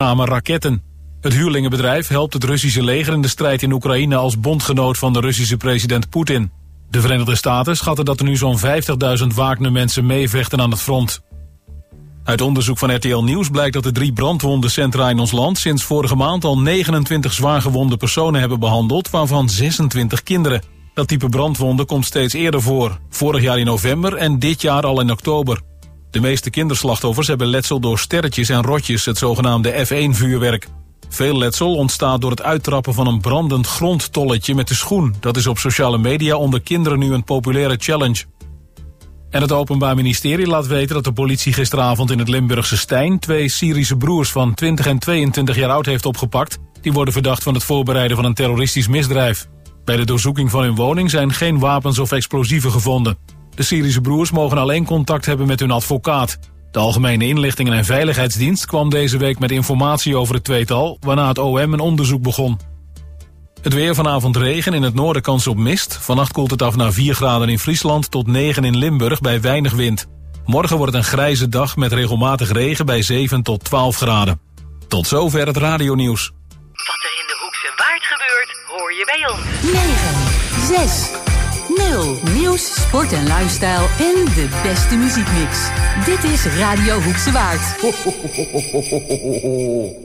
zeldzame raketten. Het huurlingenbedrijf helpt het Russische leger in de strijd in Oekraïne als bondgenoot van de Russische president Poetin. De Verenigde Staten schatten dat er nu zo'n 50.000 Wagner-mensen meevechten aan het front. Uit onderzoek van RTL Nieuws blijkt dat de 3 brandwondencentra in ons land sinds vorige maand al 29 zwaargewonde personen hebben behandeld, waarvan 26 kinderen. Dat type brandwonden komt steeds eerder voor. Vorig jaar in november en dit jaar al in oktober. De meeste kinderslachtoffers hebben letsel door sterretjes en rotjes, het zogenaamde F1-vuurwerk. Veel letsel ontstaat door het uittrappen van een brandend grondtolletje met de schoen. Dat is op sociale media onder kinderen nu een populaire challenge. En het Openbaar Ministerie laat weten dat de politie gisteravond in het Limburgse Stein 2 Syrische broers van 20 en 22 jaar oud heeft opgepakt. Die worden verdacht van het voorbereiden van een terroristisch misdrijf. Bij de doorzoeking van hun woning zijn geen wapens of explosieven gevonden. De Syrische broers mogen alleen contact hebben met hun advocaat. De Algemene Inlichtingen en Veiligheidsdienst kwam deze week met informatie over het tweetal, waarna het OM een onderzoek begon. Het weer: vanavond regen, in het noorden kans op mist. Vannacht koelt het af naar 4 graden in Friesland tot 9 in Limburg bij weinig wind. Morgen wordt het een grijze dag met regelmatig regen bij 7 tot 12 graden. Tot zover het radionieuws. Wat er in de Hoekse Waard gebeurt, hoor je bij ons. 9, 6, 0. Nieuws, sport en lifestyle en de beste muziekmix. Dit is Radio Hoekse Waard. Ho, ho, ho, ho, ho, ho.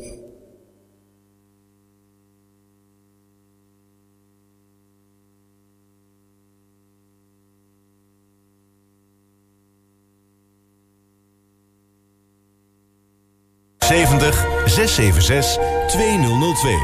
...70 676 2002.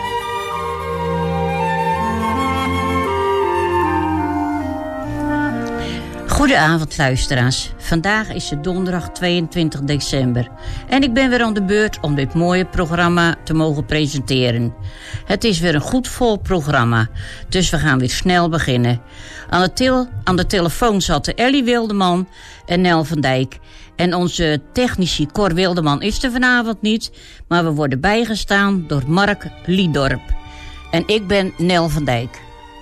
Goedenavond luisteraars. Vandaag is het donderdag 22 december. En ik ben weer aan de beurt om dit mooie programma te mogen presenteren. Het is weer een goed vol programma. Dus we gaan weer snel beginnen. Aan de telefoon zaten Ellie Wildeman en Nel van Dijk. En onze technici Cor Wildeman is er vanavond niet. Maar we worden bijgestaan door Mark Liedorp. En ik ben Nel van Dijk.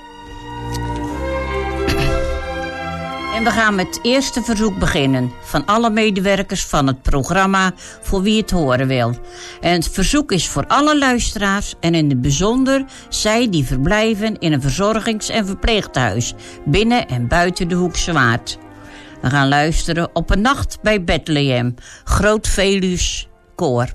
En we gaan met het eerste verzoek beginnen van alle medewerkers van het programma Voor Wie Het Horen Wil. En het verzoek is voor alle luisteraars en in het bijzonder zij die verblijven in een verzorgings- en verpleeghuis binnen en buiten de Hoekse Waard. We gaan luisteren op Een Nacht bij Bethlehem, Groot Veluws Koor.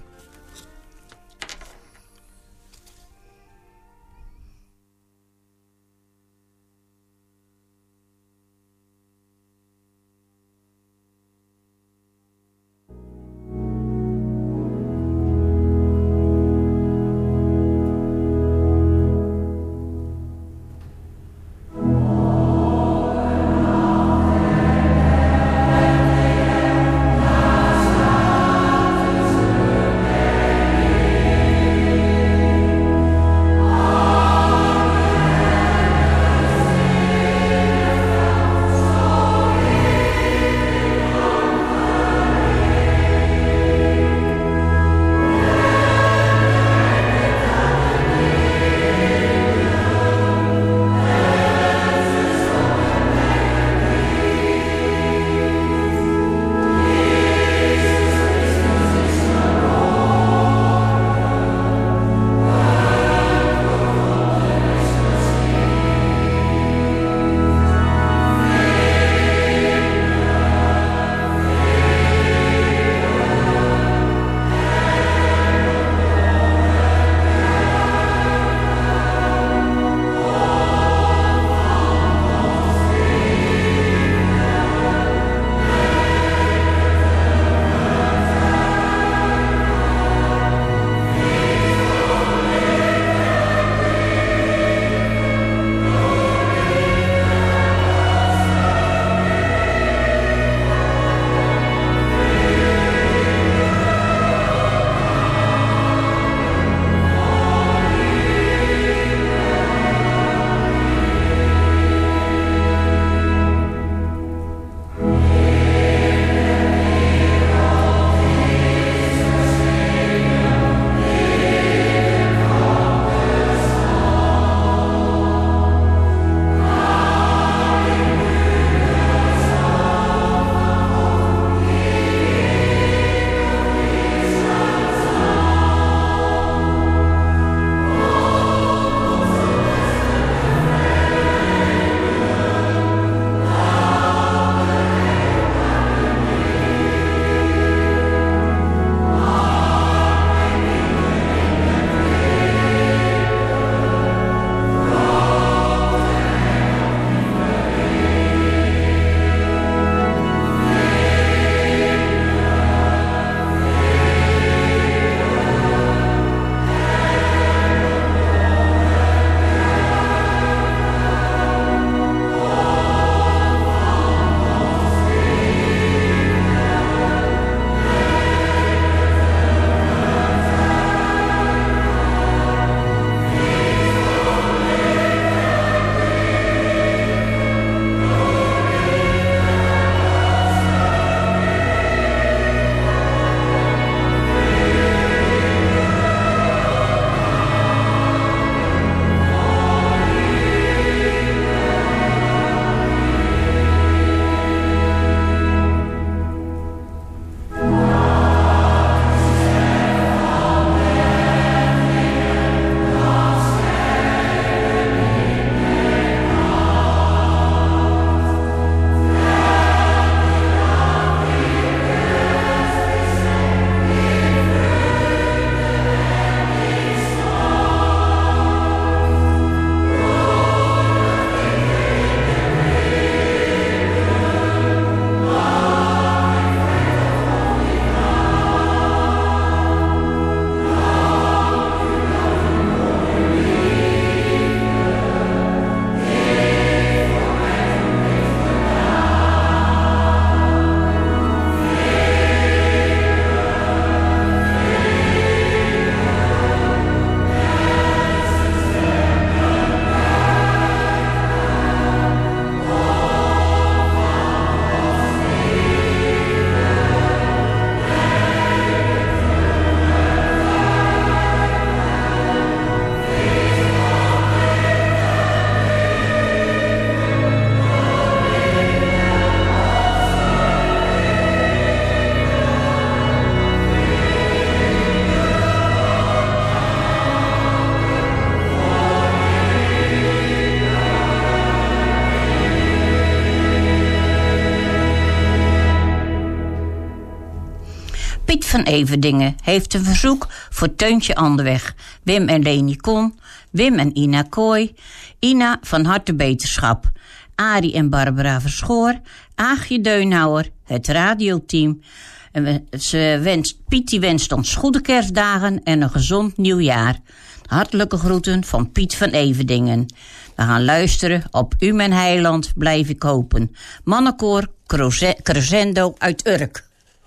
van Everdingen heeft een verzoek voor Teuntje Anderweg, Wim en Leni Kon, Wim en Ina Kooi, Ina van harte beterschap, Arie en Barbara Verschoor, Aagje Deunhouwer, het radioteam. En Piet wenst ons goede kerstdagen en een gezond nieuwjaar. Hartelijke groeten van Piet van Everdingen. We gaan luisteren op U mijn heiland blijf ik hopen. Mannenkoor Crescendo uit Urk.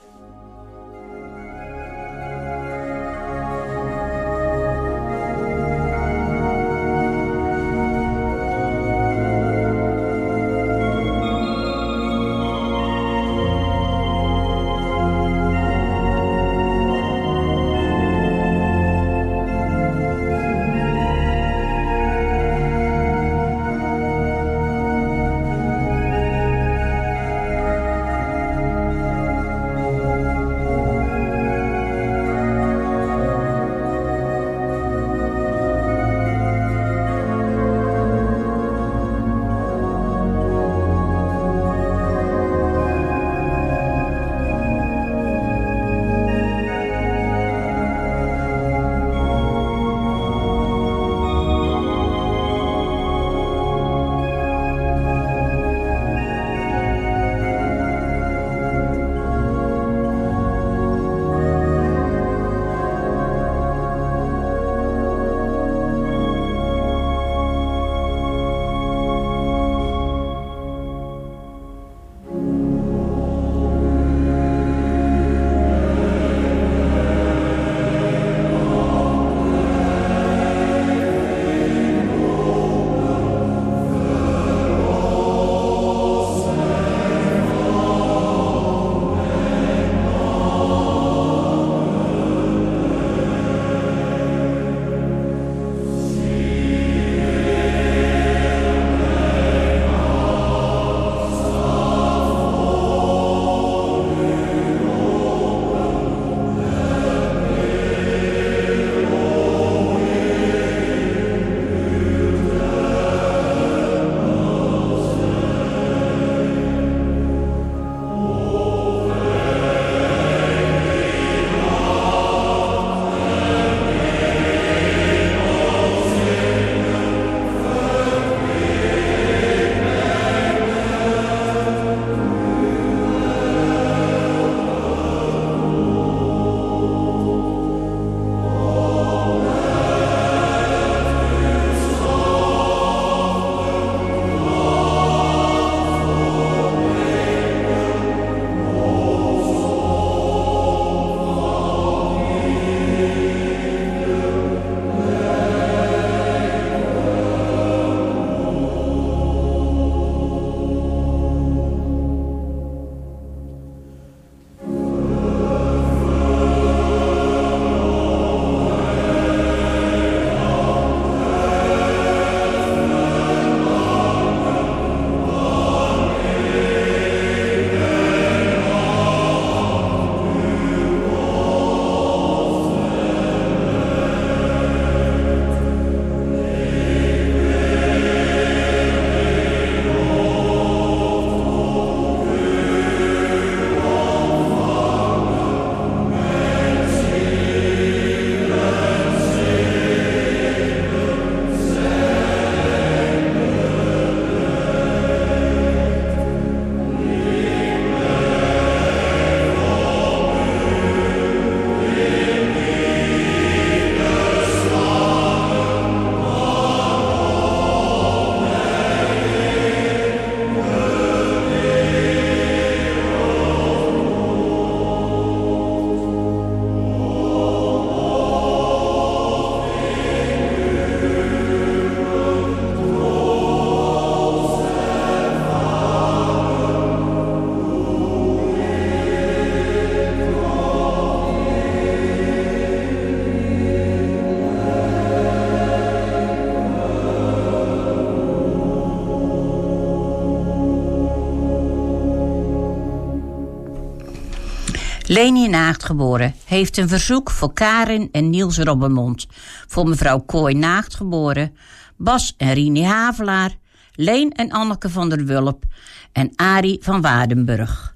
Leni Naagt geboren heeft een verzoek voor Karin en Niels Robbermond. Voor mevrouw Kooi Naagt geboren, Bas en Rini Havelaar, Leen en Anneke van der Wulp en Arie van Waardenburg.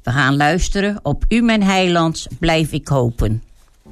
We gaan luisteren. Op u mijn heiland blijf ik hopen.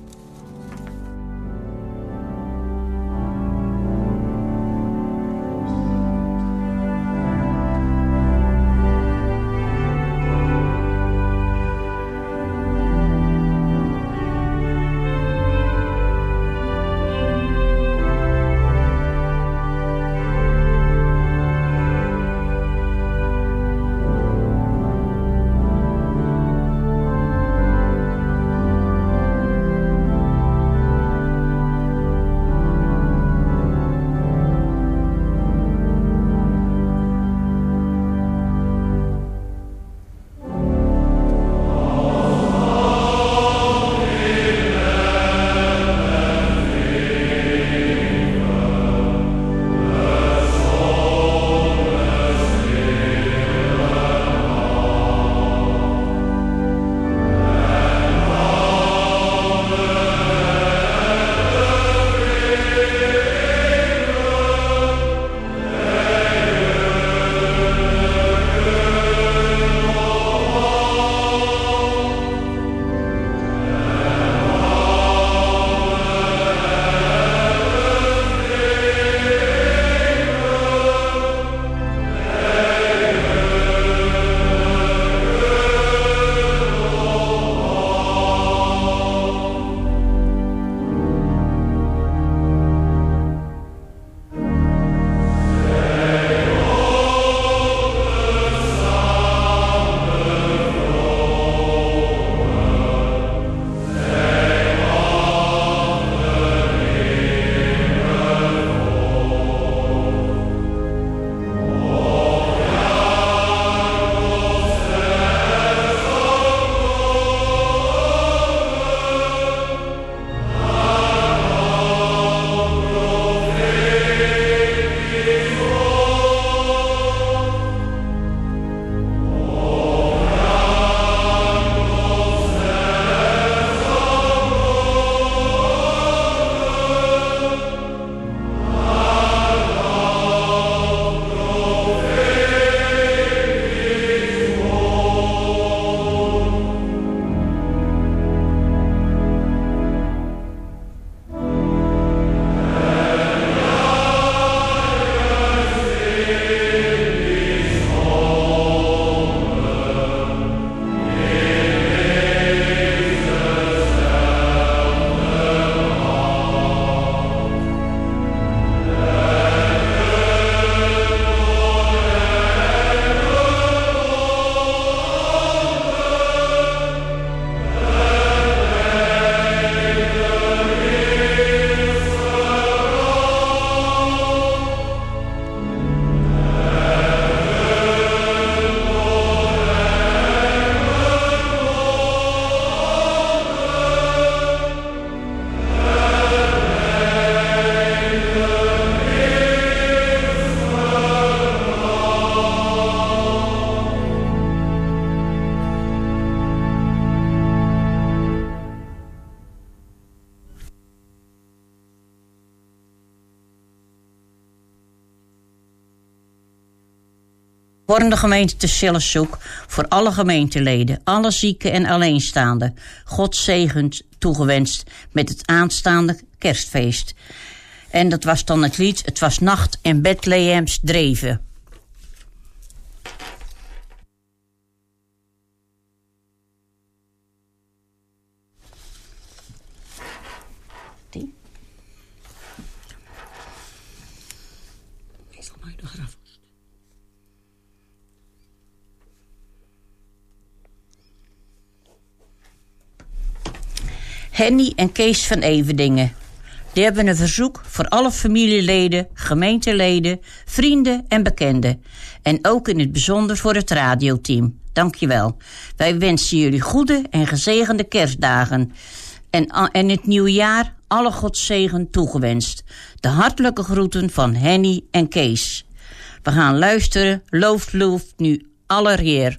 Vormde gemeente te Sillerzoek voor alle gemeenteleden, alle zieken en alleenstaanden. God zegend toegewenst met het aanstaande kerstfeest. En dat was dan het lied Het was nacht en Bethlehems dreven. Die. Is al de graf. Henny en Kees van Everdingen. Die hebben een verzoek voor alle familieleden, gemeenteleden, vrienden en bekenden. En ook in het bijzonder voor het radioteam. Dankjewel. Wij wensen jullie goede en gezegende kerstdagen. En het nieuwe jaar alle Godzegen toegewenst. De hartelijke groeten van Henny en Kees. We gaan luisteren. Looft nu allereer.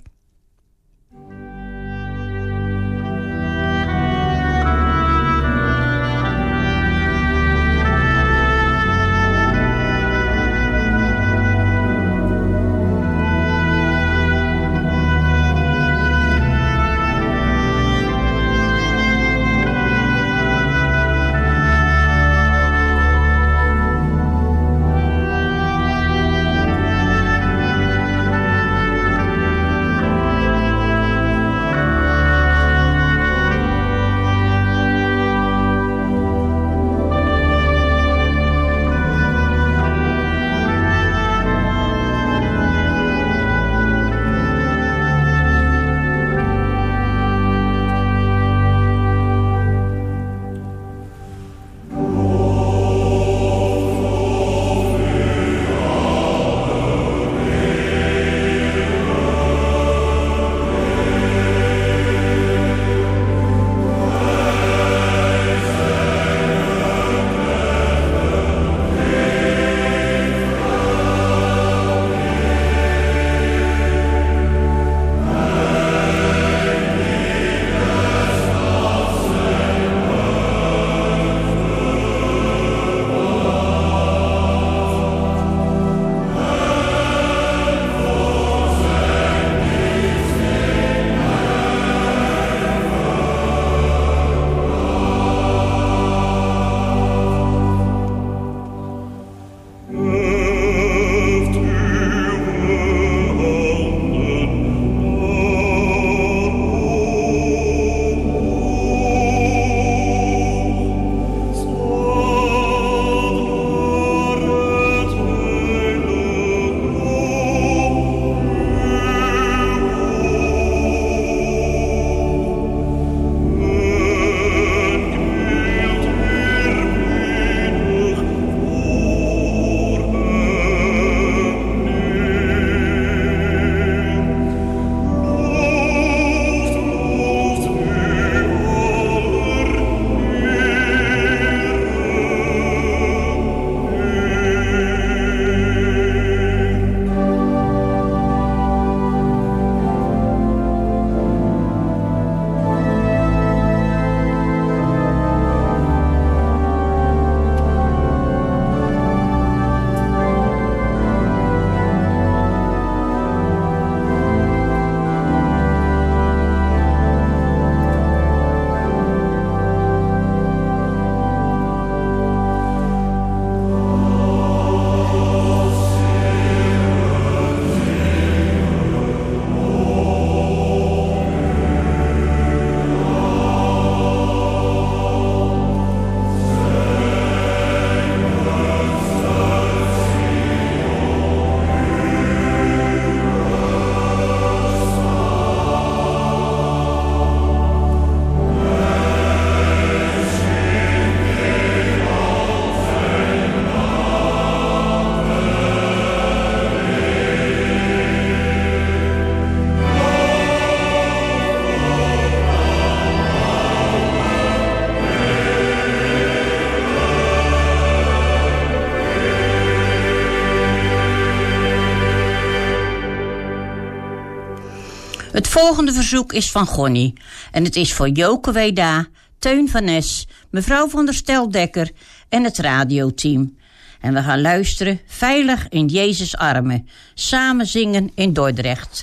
volgende verzoek is van Gonnie. En het is voor Joke Weda, Teun van Nes, mevrouw van der Steldekker en het radioteam. En we gaan luisteren Veilig in Jezus' armen. Samen zingen in Dordrecht.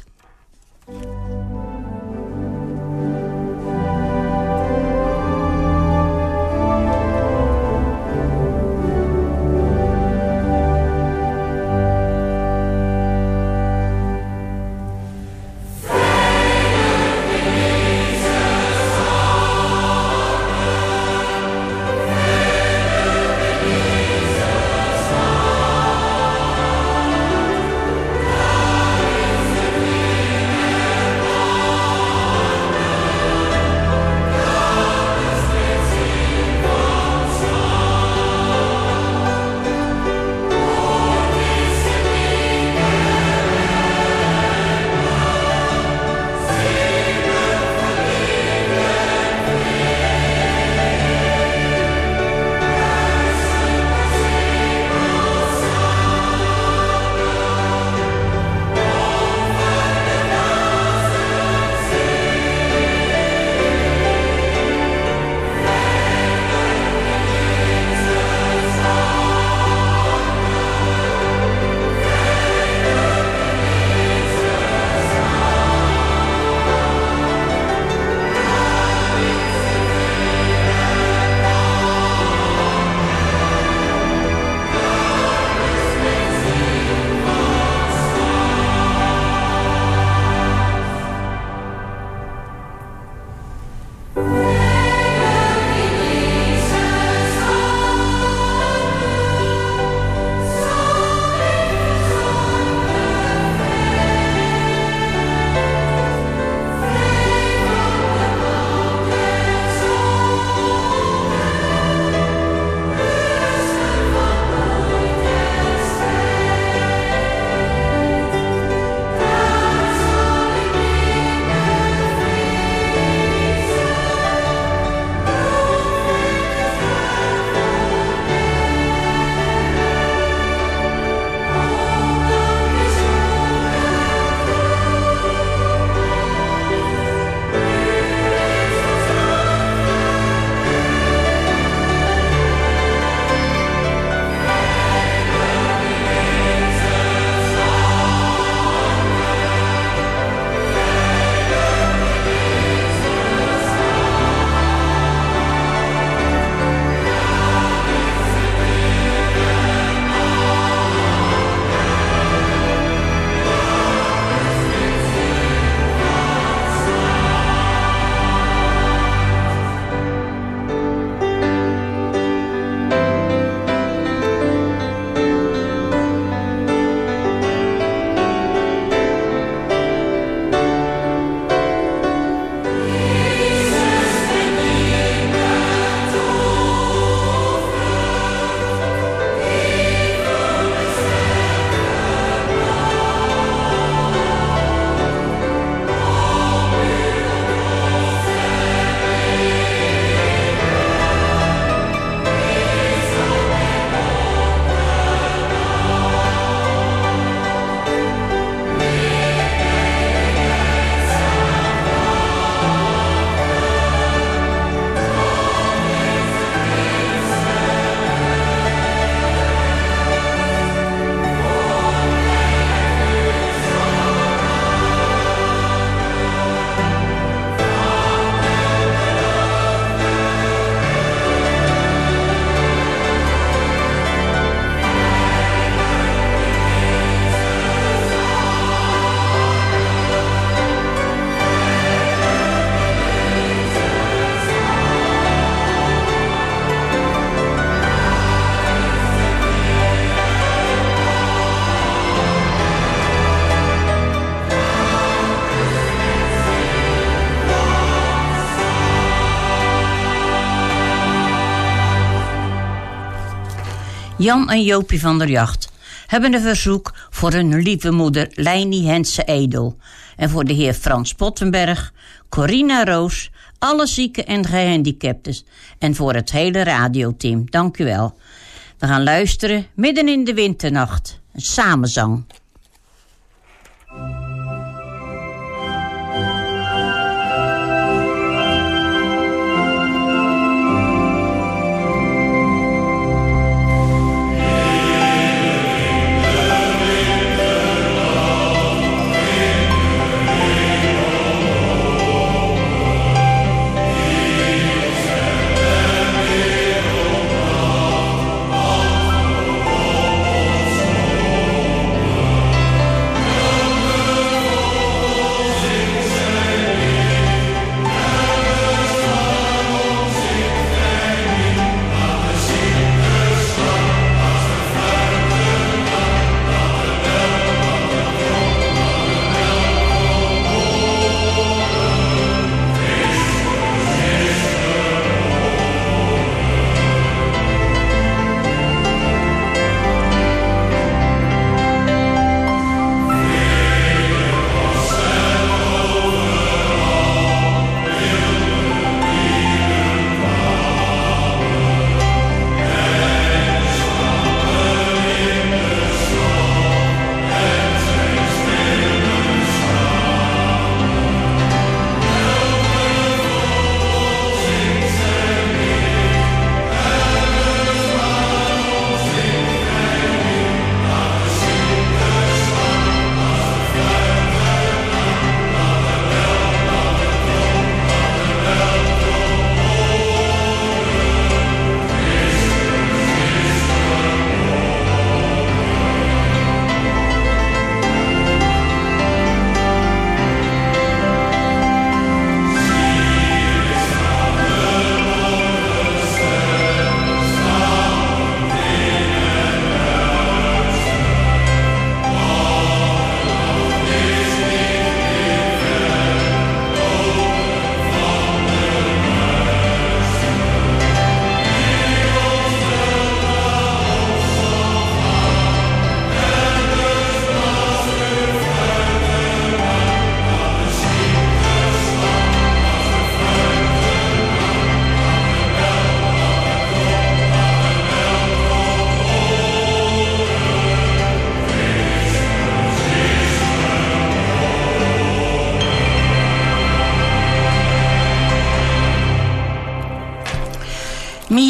Jan en Jopie van der Jacht hebben een verzoek voor hun lieve moeder Leini Hense-Edel. En voor de heer Frans Pottenberg, Corina Roos, alle zieken en gehandicapten. En voor het hele radioteam, dank u wel. We gaan luisteren midden in de winternacht. Een samenzang.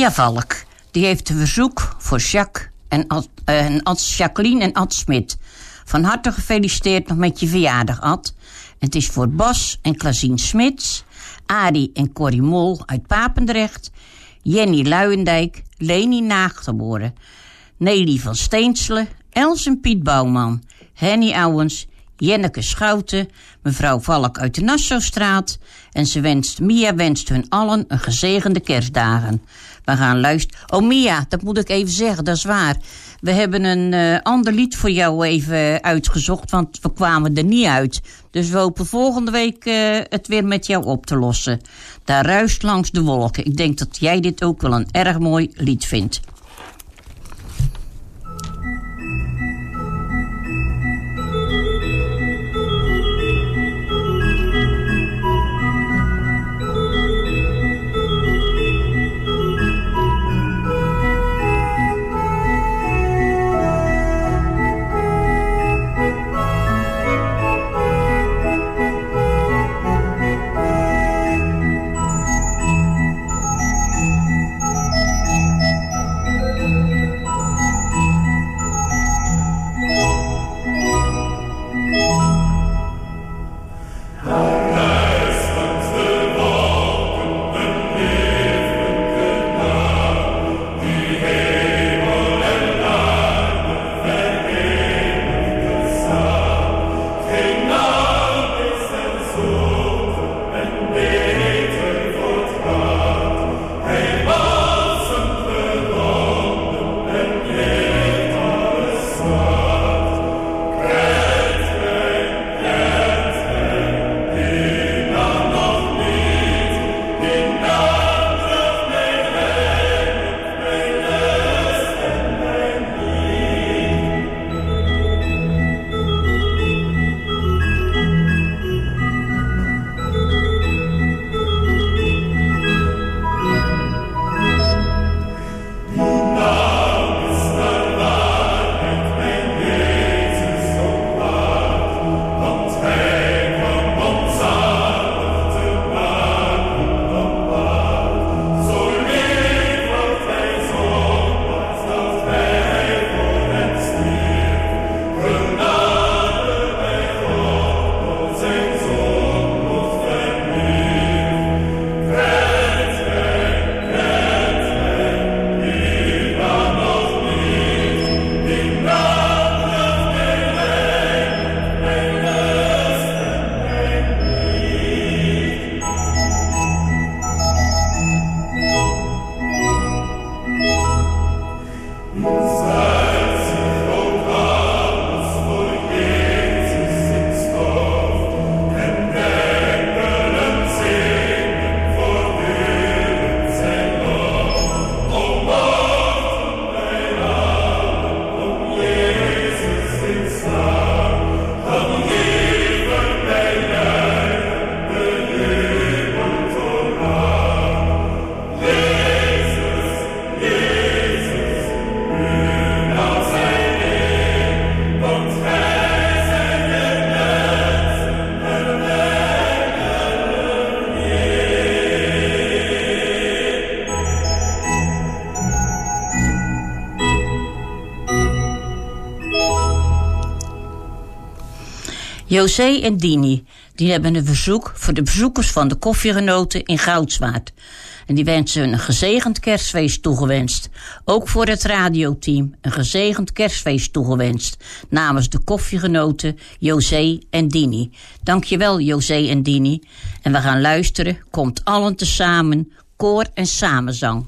Mia Valk, die heeft een verzoek voor Jacques Jacqueline en Ad Smit. Van harte gefeliciteerd nog met je verjaardag, Ad. Het is voor Bas en Klasien Smits, Arie en Corrie Mol uit Papendrecht, Jenny Luijendijk, Leni Naagtgeboren, Nelly van Steenselen, Els en Piet Bouwman, Henny Ouwens, Jenneke Schouten, mevrouw Valk uit de Nassaustraat. En Mia wenst hun allen een gezegende kerstdagen. We gaan luisteren. Oh Mia, dat moet ik even zeggen, dat is waar. We hebben een ander lied voor jou even uitgezocht, want we kwamen er niet uit. Dus we hopen volgende week het weer met jou op te lossen. Daar ruist langs de wolken. Ik denk dat jij dit ook wel een erg mooi lied vindt. José en Dini, die hebben een verzoek voor de bezoekers van de Koffiegenoten in Goudswaard. En die wensen een gezegend kerstfeest toegewenst. Ook voor het radioteam een gezegend kerstfeest toegewenst. Namens de Koffiegenoten José en Dini. Dankjewel José en Dini. En we gaan luisteren, komt allen tezamen, koor en samenzang.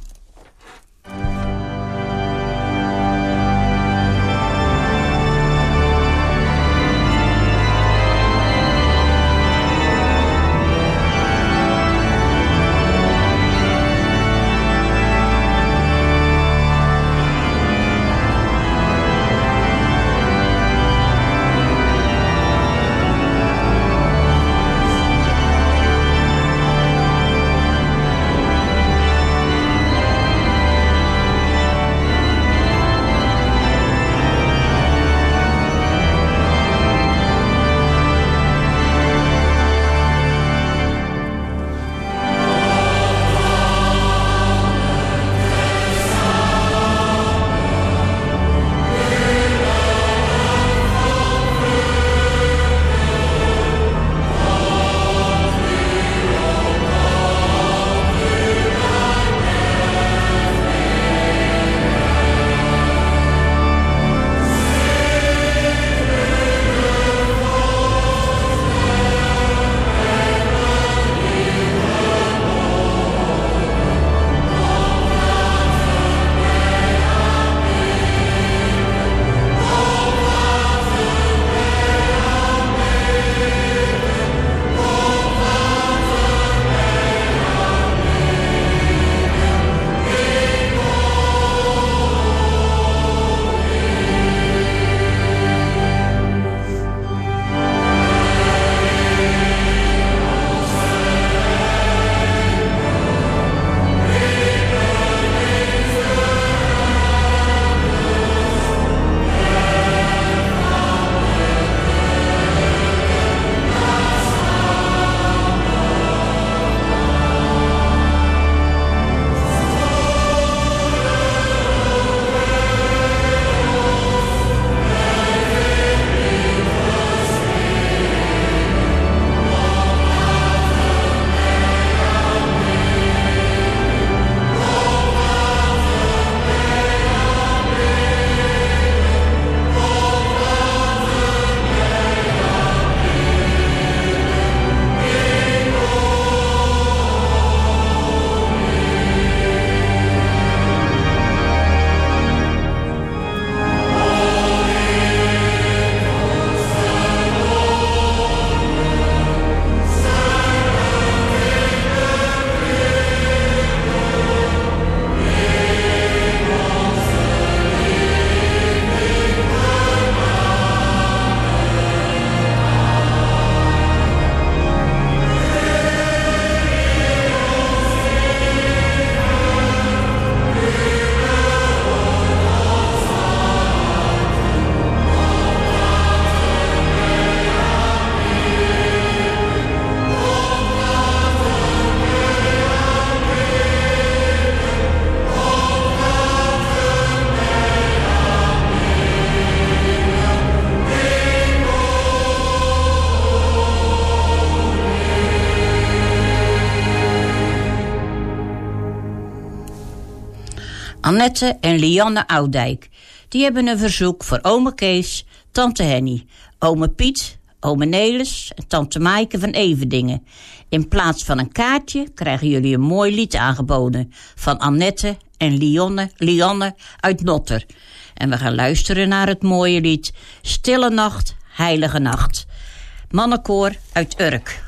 Annette en Lianne Oudijk. Die hebben een verzoek voor ome Kees, tante Henny, ome Piet, ome Nelis en tante Maaike van Everdingen. In plaats van een kaartje krijgen jullie een mooi lied aangeboden van Annette en Lianne uit Notter. En we gaan luisteren naar het mooie lied Stille Nacht, Heilige Nacht. Mannenkoor uit Urk.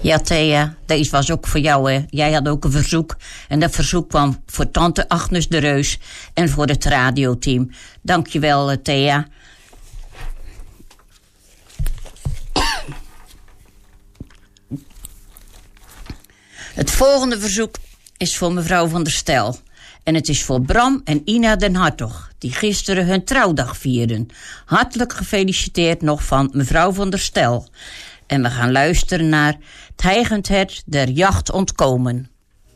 Ja, Thea, deze was ook voor jou, hè. Jij had ook een verzoek. En dat verzoek kwam voor tante Agnes de Reus en voor het radioteam. Dankjewel, Thea. Het volgende verzoek is voor mevrouw van der Stel. En het is voor Bram en Ina den Hartog, die gisteren hun trouwdag vierden. Hartelijk gefeliciteerd nog van mevrouw van der Stel. En we gaan luisteren naar Het hijgend hert der jacht ontkomen.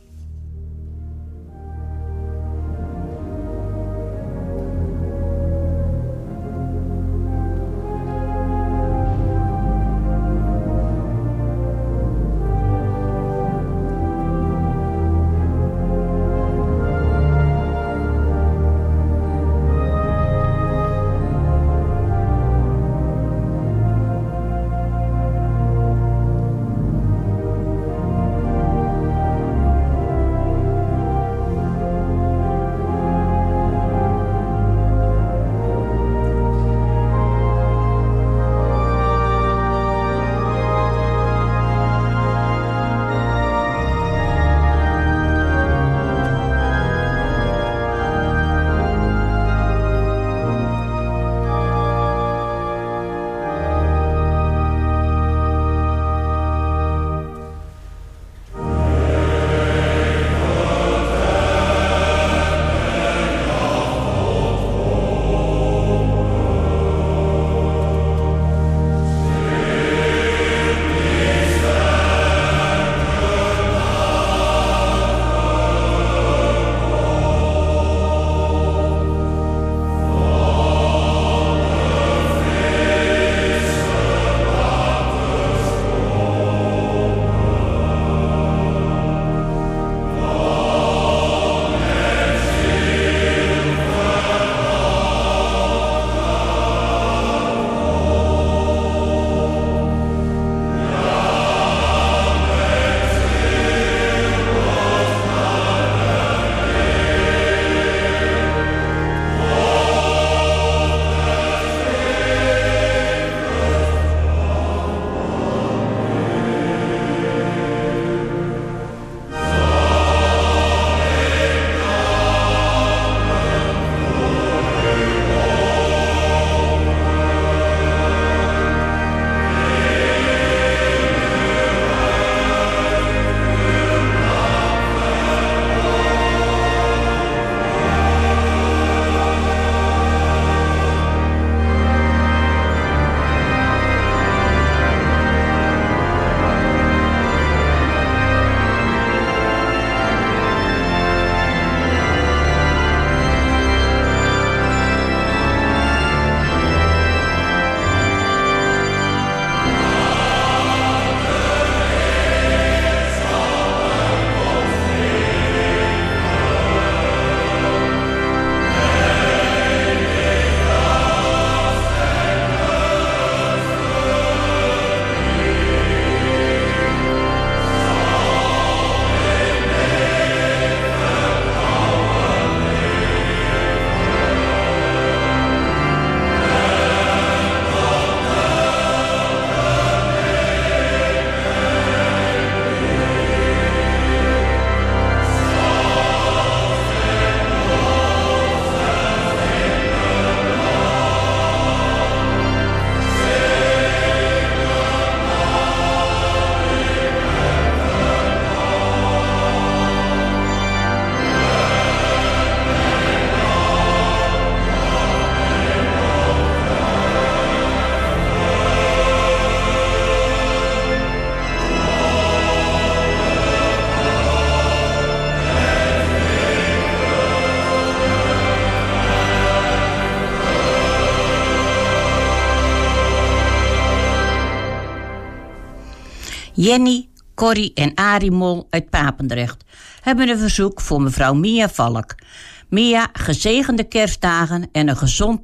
Jenny, Corrie en Arie Mol uit Papendrecht hebben een verzoek voor mevrouw Mia Valk. Mia, gezegende kerstdagen en een gezond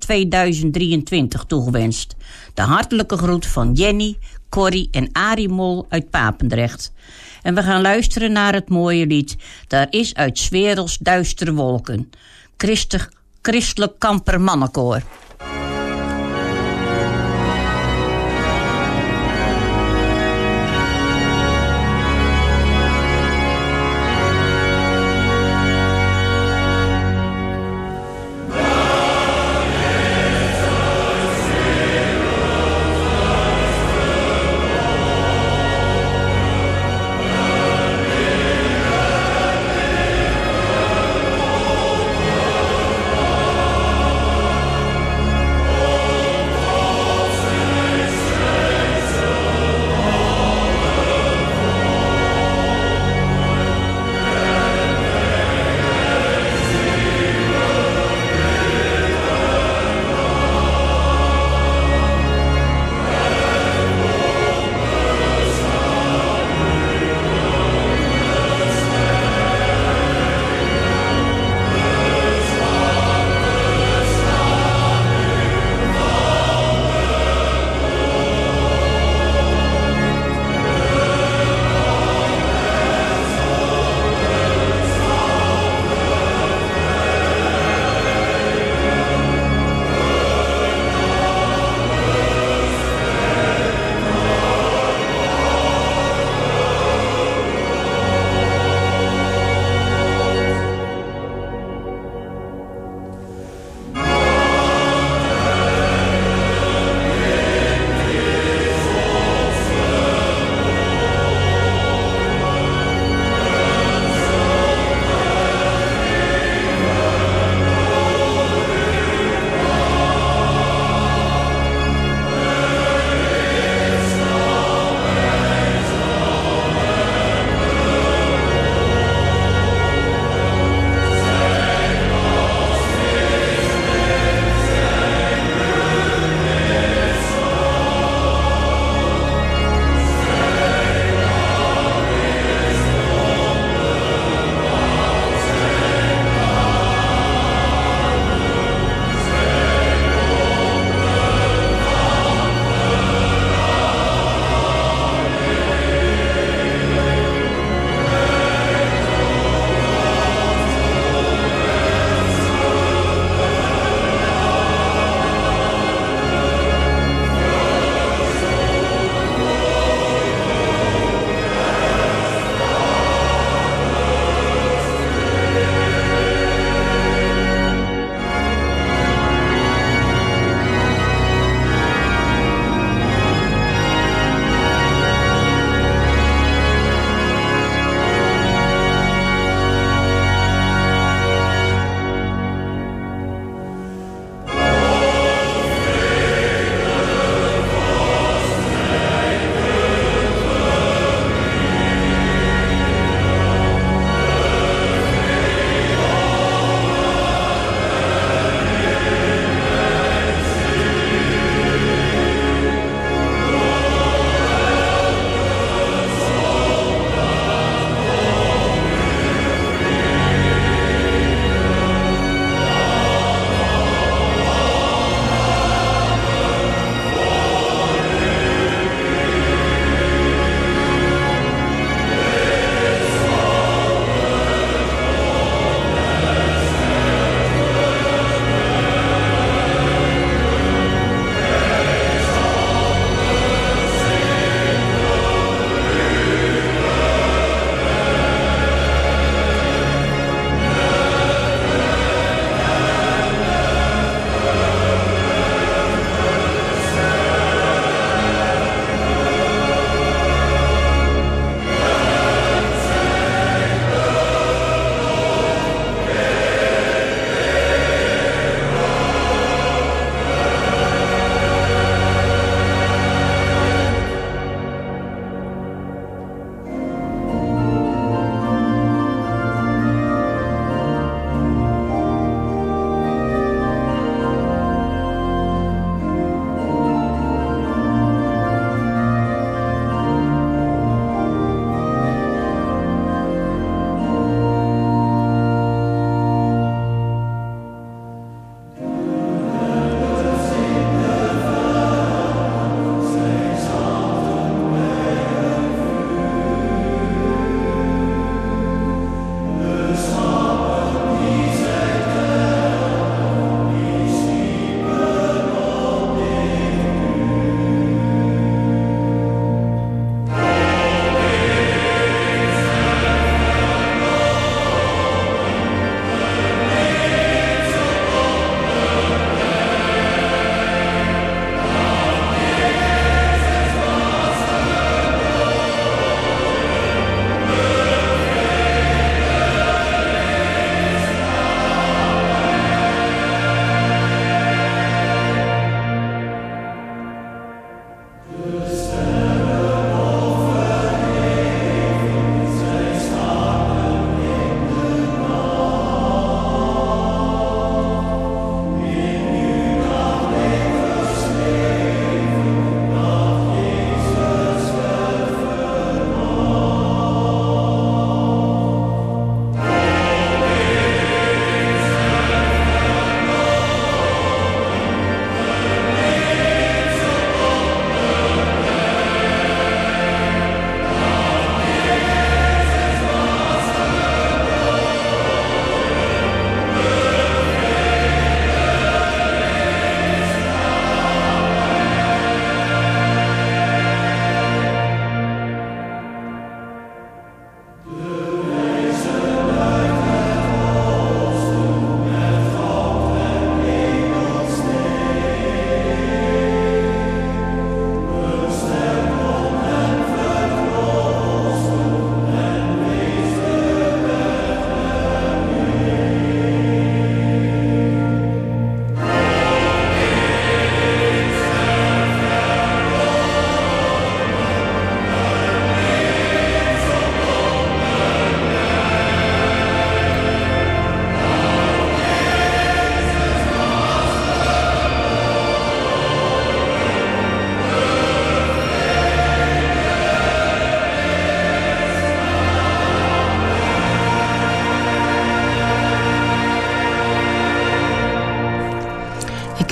2023 toegewenst. De hartelijke groet van Jenny, Corrie en Arie Mol uit Papendrecht. En we gaan luisteren naar het mooie lied Daar is uit 's werelds duistere wolken. Christelijk Kampermannenkoor.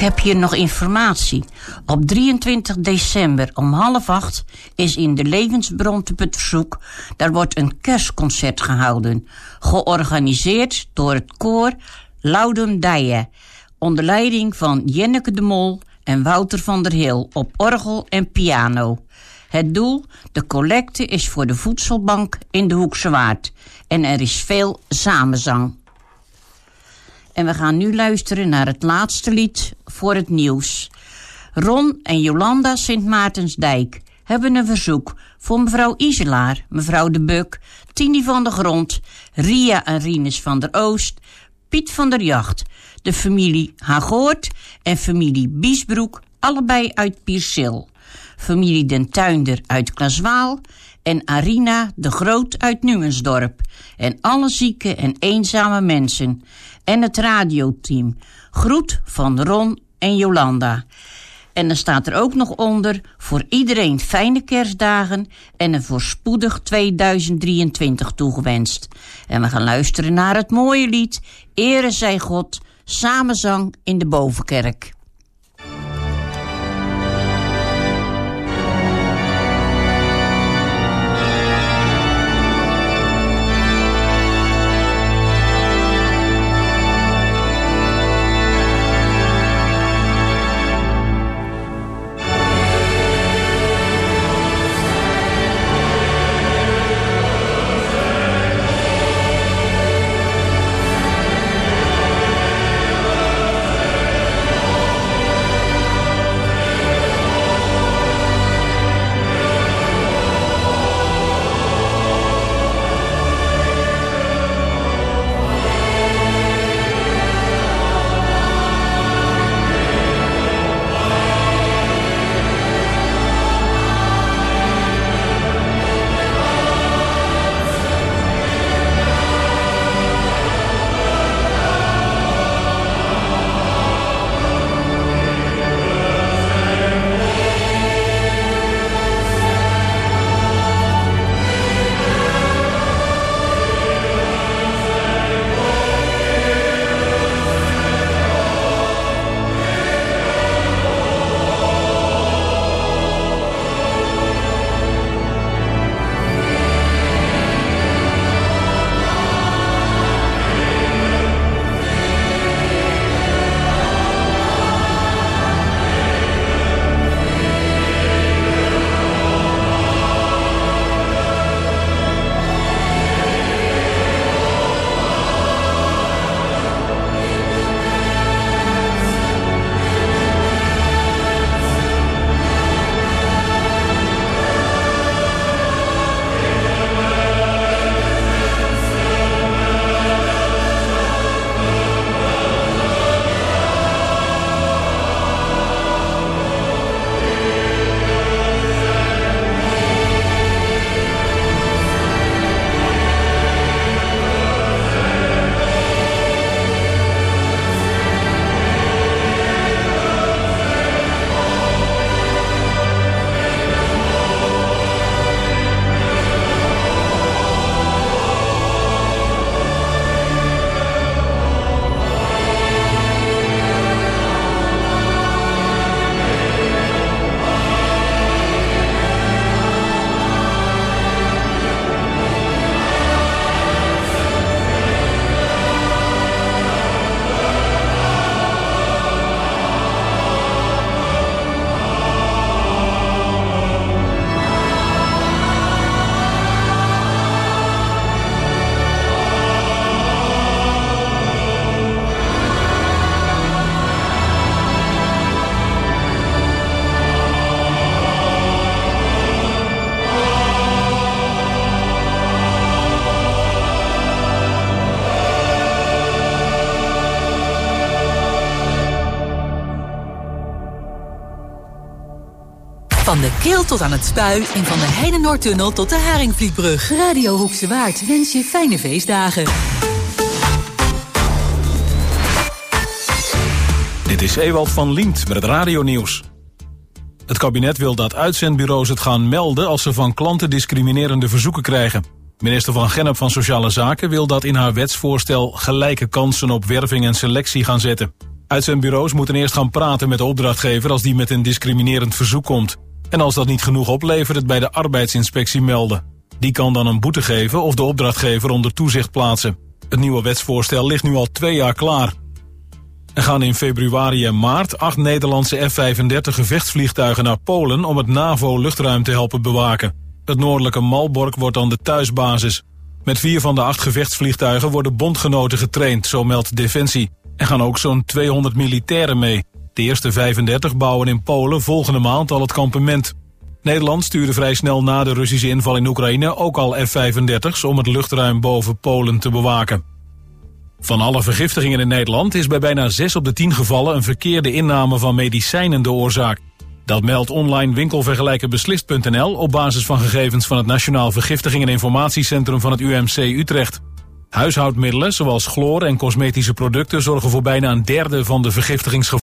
heb hier nog informatie. Op 23 december om 7:30 is in de Levensbron te Betroek. Daar wordt een kerstconcert gehouden. Georganiseerd door het koor Laudum Dei. Onder leiding van Jenneke de Mol en Wouter van der Heel op orgel en piano. Het doel, de collecte, is voor de voedselbank in de Hoekse Waard. En er is veel samenzang. En we gaan nu luisteren naar het laatste lied voor het nieuws. Ron en Jolanda Sint Maartensdijk hebben een verzoek voor mevrouw Iselaar, mevrouw De Buk, Tini van der Grond, Ria en Rinus van der Oost, Piet van der Jacht, de familie Hagoort en familie Biesbroek, allebei uit Piersil. Familie Den Tuinder uit Klaswaal en Arina de Groot uit Nuensdorp. En alle zieke en eenzame mensen. En het radioteam. Groet van Ron en Jolanda. En dan staat er ook nog onder: voor iedereen fijne kerstdagen en een voorspoedig 2023 toegewenst. En we gaan luisteren naar het mooie lied Ere zij God, samenzang in de Bovenkerk. Van de Kil tot aan het Spui en van de Heide-Noordtunnel tot de Haringvlietbrug. Radio Hoekse Waard wens je fijne feestdagen. Dit is Ewald van Liemt met het radionieuws. Het kabinet wil dat uitzendbureaus het gaan melden als ze van klanten discriminerende verzoeken krijgen. Minister Van Gennep van Sociale Zaken wil dat in haar wetsvoorstel gelijke kansen op werving en selectie gaan zetten. Uitzendbureaus moeten eerst gaan praten met de opdrachtgever als die met een discriminerend verzoek komt. En als dat niet genoeg oplevert, het bij de arbeidsinspectie melden. Die kan dan een boete geven of de opdrachtgever onder toezicht plaatsen. Het nieuwe wetsvoorstel ligt nu al 2 jaar klaar. Er gaan in februari en maart 8 Nederlandse F-35 gevechtsvliegtuigen naar Polen om het NAVO-luchtruim te helpen bewaken. Het noordelijke Malbork wordt dan de thuisbasis. Met 4 van de 8 gevechtsvliegtuigen worden bondgenoten getraind, zo meldt Defensie. Er gaan ook zo'n 200 militairen mee. De eerste 35 bouwen in Polen volgende maand al het kampement. Nederland stuurde vrij snel na de Russische inval in Oekraïne ook al F-35's om het luchtruim boven Polen te bewaken. Van alle vergiftigingen in Nederland is bij bijna 6 op de 10 gevallen een verkeerde inname van medicijnen de oorzaak. Dat meldt online winkelvergelijker Beslist.nl op basis van gegevens van het Nationaal Vergiftigingen-Informatiecentrum van het UMC Utrecht. Huishoudmiddelen zoals chloor en cosmetische producten zorgen voor bijna een derde van de vergiftigingsgevallen.